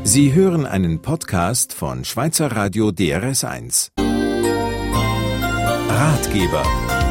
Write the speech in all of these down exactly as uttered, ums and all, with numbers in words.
Sie hören einen Podcast von Schweizer Radio D R S eins. Ratgeber.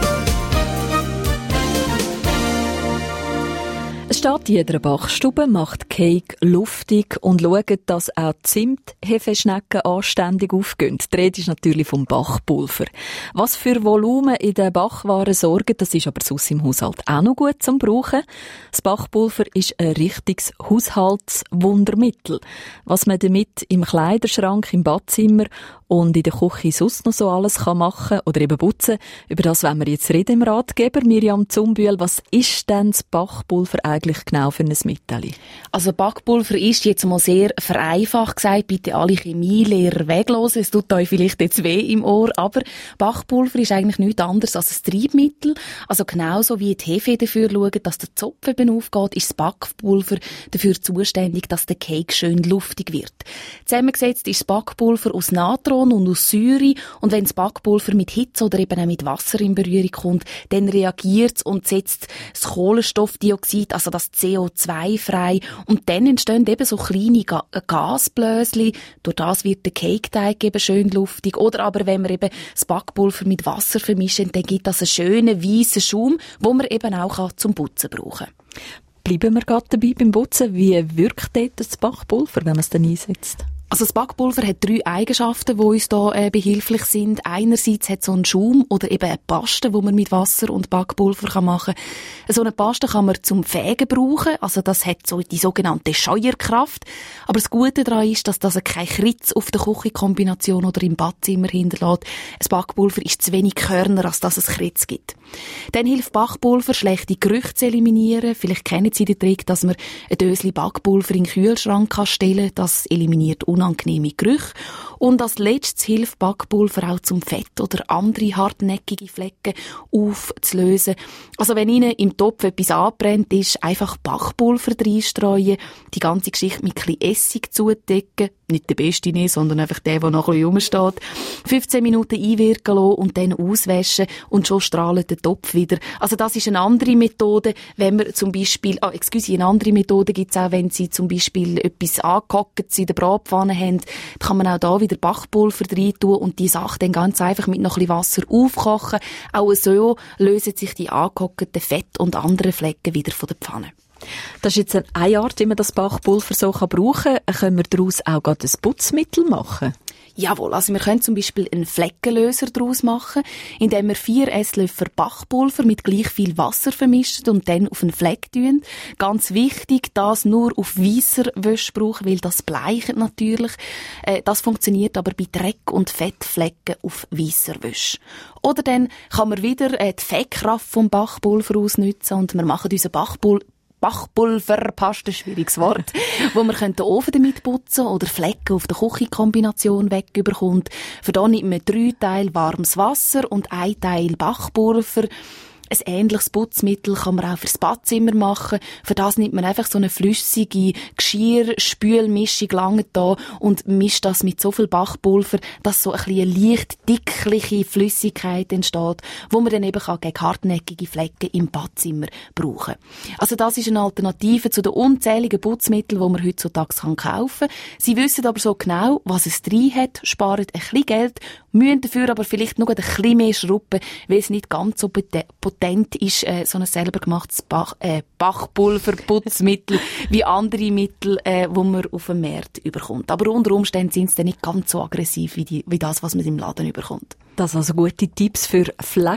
Es steht in jeder Backstube, macht Cake luftig und schaut, dass auch Zimt-Hefeschnecken anständig aufgehen. Die Rede ist natürlich vom Backpulver. Was für Volumen in den Backwaren sorgt, das ist aber sonst im Haushalt auch noch gut zum Brauchen. Das Backpulver ist ein richtiges Haushaltswundermittel. Was man damit im Kleiderschrank, im Badzimmer und in der Küche sonst noch so alles kann machen oder eben putzen, über das wollen wir jetzt reden im Ratgeber. Miriam Zumbühl, was ist denn das Backpulver eigentlich genau für ein Mittel? Also Backpulver ist jetzt mal sehr vereinfacht gesagt, bitte alle Chemielehrer weglassen, es tut euch vielleicht jetzt weh im Ohr, aber Backpulver ist eigentlich nichts anderes als ein Treibmittel. Also genauso wie die Hefe dafür schauen, dass der Zopf eben aufgeht, ist das Backpulver dafür zuständig, dass der Cake schön luftig wird. Zusammengesetzt ist das Backpulver aus Natron und aus Säure, und wenn das Backpulver mit Hitze oder eben auch mit Wasser in Berührung kommt, dann reagiert es und setzt das Kohlenstoffdioxid, also das C O zwei frei, und dann entstehen eben so kleine Ga- Gasblöschen. Durch das wird der Cake-Teig eben schön luftig. Oder aber wenn wir eben das Backpulver mit Wasser vermischen, dann gibt das einen schönen weißen Schaum, den man eben auch zum Putzen brauchen kann. Bleiben wir gerade dabei beim Putzen. Wie wirkt dort das Backpulver, wenn man es dann einsetzt? Also das Backpulver hat drei Eigenschaften, die uns da äh, behilflich sind. Einerseits hat so einen Schaum oder eben eine Paste, die man mit Wasser und Backpulver kann machen kann. So eine Paste kann man zum Fegen brauchen, also das hat so die sogenannte Scheuerkraft. Aber das Gute daran ist, dass das kein Kritz auf der Küchenkombination oder im Badzimmer hinterlässt. Das Backpulver ist zu wenig Körner, als dass es Kritz gibt. Dann hilft Backpulver, schlechte Gerüche zu eliminieren. Vielleicht kennen Sie den Trick, dass man ein Döschen Backpulver in den Kühlschrank kann stellen kann. Das eliminiert unangenehme Gerüche. Und als letztes hilft Backpulver auch zum Fett oder andere hartnäckige Flecken aufzulösen. Also wenn Ihnen im Topf etwas angebrannt ist, einfach Backpulver reinstreuen, die ganze Geschichte mit ein bisschen Essig zudecken, nicht der beste nehmen, sondern einfach der, der noch ein bisschen rumsteht, fünfzehn Minuten einwirken lassen und dann auswaschen und schon strahlt der Topf wieder. Also das ist eine andere Methode, wenn wir zum Beispiel, ah, excuse, eine andere Methode gibt es auch, wenn Sie zum Beispiel etwas angehackt in der Bratpfanne haben, dann kann man auch da wieder Backpulver rein tun und die Sache dann ganz einfach mit noch ein bisschen Wasser aufkochen. Auch so lösen sich die angehackten Fett und andere Flecken wieder von der Pfanne. Das ist jetzt eine Art, wie man das Backpulver so brauchen kann. Können wir daraus auch gerade ein Putzmittel machen? Jawohl, also wir können zum Beispiel einen Fleckenlöser daraus machen, indem wir vier Esslöffel Backpulver mit gleich viel Wasser vermischen und dann auf einen Fleck tun. Ganz wichtig, das nur auf weisser Wäsche brauchen, weil das bleicht natürlich. Äh, das funktioniert aber bei Dreck- und Fettflecken auf weisser Wäsche. Oder dann kann man wieder äh, die Fettkraft vom Backpulver ausnutzen und wir machen unseren Backpulver Backpulver, passt ein schwieriges Wort, wo man den Ofen damit putzen oder Flecken auf der Küchenkombination wegbekommt. Für da nimmt man drei Teile warmes Wasser und ein Teil Backpulver. Ein ähnliches Putzmittel kann man auch fürs Badzimmer machen. Für das nimmt man einfach so eine flüssige Geschirr-Spülmischung lange da und mischt das mit so viel Backpulver, dass so ein bisschen eine leicht dickliche Flüssigkeit entsteht, wo man dann eben kann gegen hartnäckige Flecken im Badzimmer brauchen kann. Also das ist eine Alternative zu den unzähligen Putzmitteln, die man heutzutage kaufen kann. Sie wissen aber so genau, was es drin hat, sparen ein bisschen Geld, müssen dafür aber vielleicht noch ein bisschen mehr schrubben, weil es nicht ganz so potent ist, äh, so ein selber gemachtes Bach, äh, Backpulverputzmittel wie andere Mittel, äh, die man auf dem Markt überkommt. Aber unter Umständen sind sie dann nicht ganz so aggressiv wie, die, wie das, was man im Laden überkommt. Das also gute Tipps für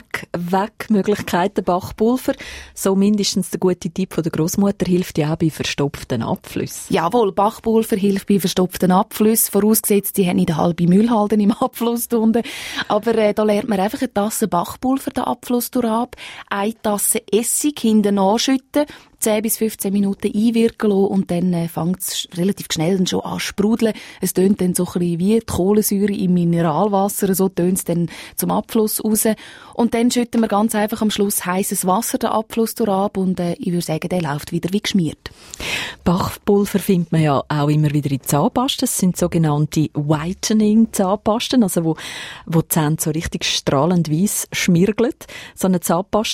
Fleckwegmöglichkeiten, Backpulver. So mindestens der gute Tipp von der Grossmutter hilft ja auch bei verstopften Abflüssen. Jawohl, Backpulver hilft bei verstopften Abflüssen, vorausgesetzt, sie haben nicht eine halbe Müllhalde im Abfluss drunter. Aber äh, da lernt man einfach eine Tasse Backpulver den Abfluss durch ab, eine Tasse Essig hinten anschütten, zehn bis fünfzehn Minuten einwirken lassen und dann äh, fängt es relativ schnell dann schon an zu sprudeln. Es tönt dann so ein bisschen wie die Kohlensäure im Mineralwasser, so tönt es dann zum Abfluss raus. Und dann schütten wir ganz einfach am Schluss heißes Wasser den Abfluss durch ab und äh, ich würde sagen, der läuft wieder wie geschmiert. Backpulver findet man ja auch immer wieder in Zahnpasten. Das sind sogenannte Whitening-Zahnpasten, also wo, wo die Zähne so richtig strahlend weiss schmirgeln. So eine Zahnpaste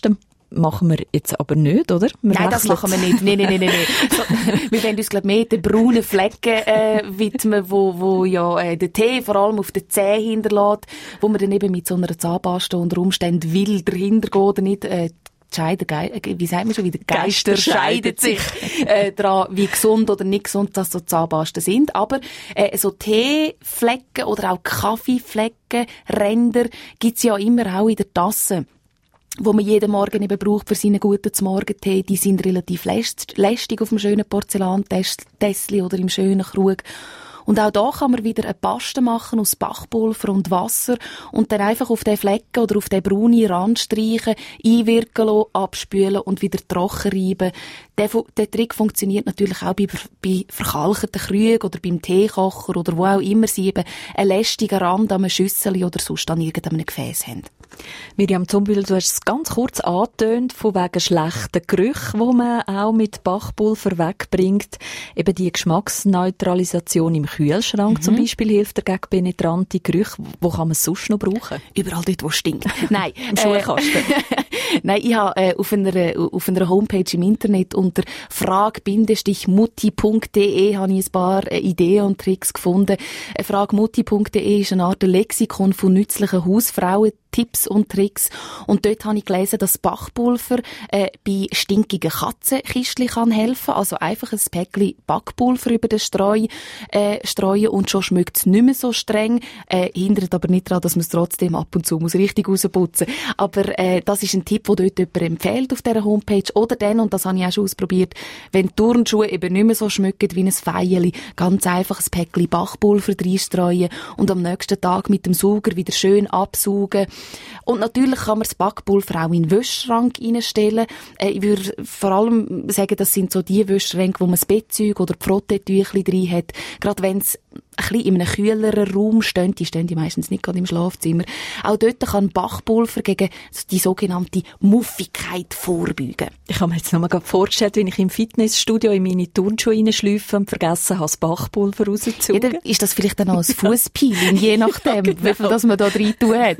machen wir jetzt aber nicht, oder? Wir nein, das machen wir nicht. Nein, nein, nein, nein. So, wir wollen uns, glaube ich, mehr den braunen Flecken äh, widmen, wo, wo ja äh, der Tee vor allem auf den Zähnen hinterlässt, wo man dann eben mit so einer Zahnpasta unter Umständen will dahinter geht oder nicht. Äh, Scheide, wie sagt man schon wieder? Geister, Geister scheidet sich äh, daran, wie gesund oder nicht gesund das so Zahnpasten sind. Aber äh, so Teeflecken oder auch Kaffeeflecken, Ränder gibt's ja immer auch in der Tasse, wo man jeden Morgen eben braucht für seinen guten Morgentee. Die sind relativ lästig auf dem schönen Porzellantässli oder im schönen Krug. Und auch da kann man wieder eine Paste machen aus Backpulver und Wasser und dann einfach auf den Flecken oder auf den braunen Rand streichen, einwirken lassen, abspülen und wieder trocken reiben. Der, der Trick funktioniert natürlich auch bei, bei verkalkten Krügen oder beim Teekocher oder wo auch immer sie eben einen lästigen Rand an einem Schüssel oder sonst an irgendeinem Gefäß haben. Miriam Zumbühl, du hast es ganz kurz angetönt, von wegen schlechten Gerüchen, die man auch mit Backpulver wegbringt. Eben die Geschmacksneutralisation im Kühlschrank mhm. zum Beispiel hilft gegen penetrante Gerüche. Wo kann man es sonst noch brauchen? Überall dort, wo es stinkt. Nein. Im Schulkasten. Nein, ich habe äh, auf, einer, auf einer Homepage im Internet unter frag mutti punkt de habe ich ein paar äh, Ideen und Tricks gefunden. Äh, frag mutti punkt de ist eine Art Lexikon von nützlichen Hausfrauen, Tipps und Tricks. Und dort habe ich gelesen, dass Backpulver äh, bei stinkigen Katzenkistchen kann helfen. Also einfach ein Päckchen Backpulver über den Streu äh, streuen und schon schmeckt es nicht mehr so streng. Äh, hindert aber nicht daran, dass man es trotzdem ab und zu muss richtig rausputzen. Aber äh, das ist ein Tipp, den dort jemand empfiehlt auf dieser Homepage. Oder dann, und das habe ich auch schon ausprobiert, wenn die Turnschuhe eben nicht mehr so schmecken wie ein Feierli, ganz einfach ein Päckchen Backpulver reinstreuen und am nächsten Tag mit dem Sauger wieder schön absaugen. Und natürlich kann man das Backpulver auch in den Wäschschrank reinstellen. Äh, ich würde vor allem sagen, das sind so die Wäschschränke, wo man das Bettzeug oder die Frotteetüchli drin hat. Gerade wenn es ein bisschen in einem kühleren Raum stehen, die stehen die meistens nicht gerade im Schlafzimmer. Auch dort kann Backpulver gegen die sogenannte Muffigkeit vorbeugen. Ich habe mir jetzt noch mal vorgestellt, wenn ich im Fitnessstudio in meine Turnschuhe reinschleife und vergessen habe, das Backpulver rauszuzogen. Ja, dann ist das vielleicht dann auch ein Fußpeeling, je nachdem, ja, genau. Wie viel das man da drin tun hat.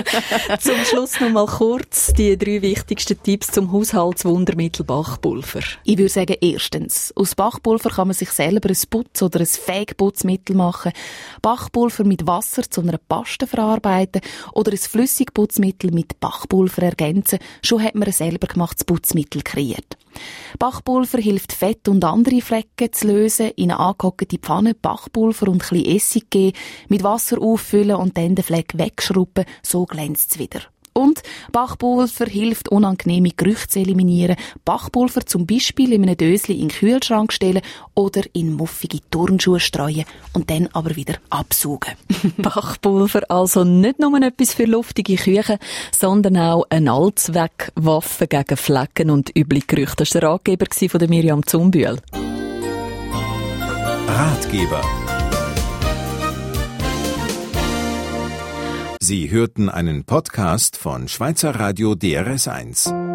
Zum Schluss noch mal kurz die drei wichtigsten Tipps zum Haushaltswundermittel Backpulver. Ich würde sagen, erstens, aus Backpulver kann man sich selber ein Putz- oder ein Fake-Putzmittel machen. Backpulver mit Wasser zu einer Paste verarbeiten oder ein Flüssigputzmittel mit Backpulver ergänzen. Schon hat man ein selber gemachtes Putzmittel kreiert. Backpulver hilft Fett und andere Flecken zu lösen. In eine angehockte Pfanne Backpulver und ein bisschen Essig geben, mit Wasser auffüllen und dann den Fleck wegschrubben. So glänzt es wieder. Und Backpulver hilft, unangenehme Gerüche zu eliminieren. Backpulver zum Beispiel in einem Dösli in den Kühlschrank stellen oder in muffige Turnschuhe streuen und dann aber wieder absaugen. Backpulver also nicht nur etwas für luftige Küchen, sondern auch eine Allzweckwaffe gegen Flecken und üble Gerüche. Das war der Ratgeber von Miriam Zumbühl. Ratgeber. Sie hörten einen Podcast von Schweizer Radio D R S eins.